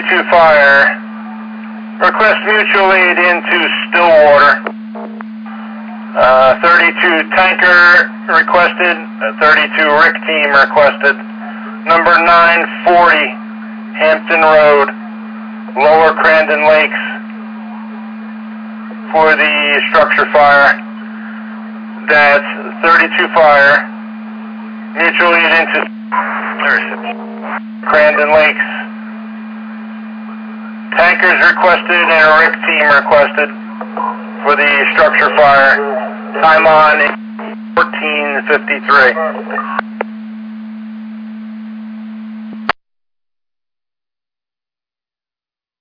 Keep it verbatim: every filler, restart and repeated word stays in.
thirty-two fire. Request mutual aid into Stillwater. Uh, thirty-two tanker requested. Uh, thirty-two R I C team requested. Number nine forty Hampton Road, Lower Crandon Lakes, for the structure fire. That's thirty-two fire. Mutual aid into Crandon Lakes. Tankers requested and a R I C team requested for the structure fire. Time on fourteen fifty-three.